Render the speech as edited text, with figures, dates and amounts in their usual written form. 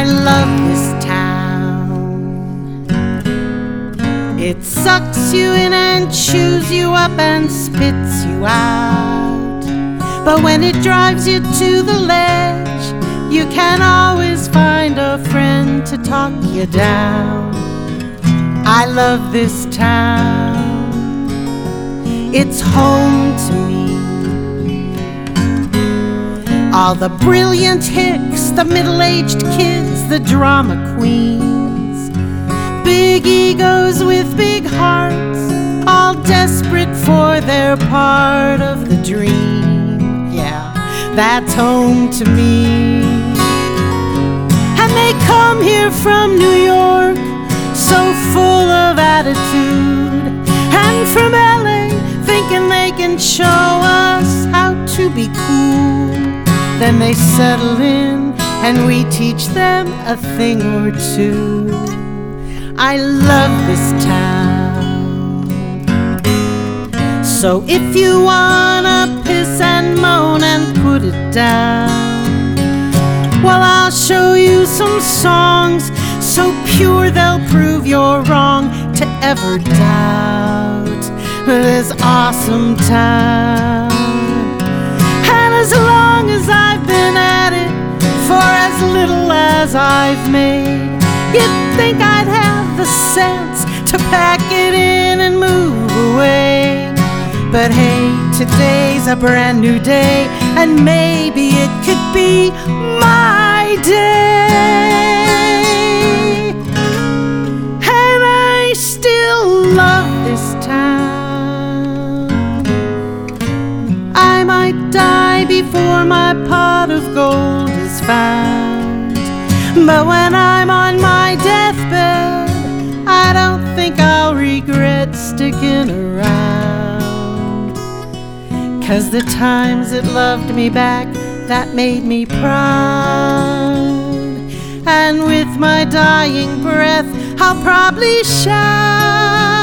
I love this town. It sucks you in and chews you up and spits you out. But when it drives you to the ledge, you can always find a friend to talk you down. I love this town. It's home to me. All the brilliant hicks, the middle-aged kids, the drama queens, big egos with big hearts, all desperate for their part of the dream. Yeah, that's home to me. And they come here from New York, so full of attitude, and from LA, thinking they can show us how to be cool. Then they settle in and we teach them a thing or two. I love this town. So if you wanna piss and moan and put it down, well, I'll show you some songs so pure they'll prove you're wrong to ever doubt this awesome town. And as long as I've been at it, for as little as I've made, you'd think I'd have the sense to pack it in and move away. But hey, today's a brand new day, and maybe it could be my day. And I still love this town. I might die before my pot of gold is found, but when I'm on my deathbed, I don't think I'll regret sticking around. 'Cause the times it loved me back, that made me proud. And with my dying breath, I'll probably shout,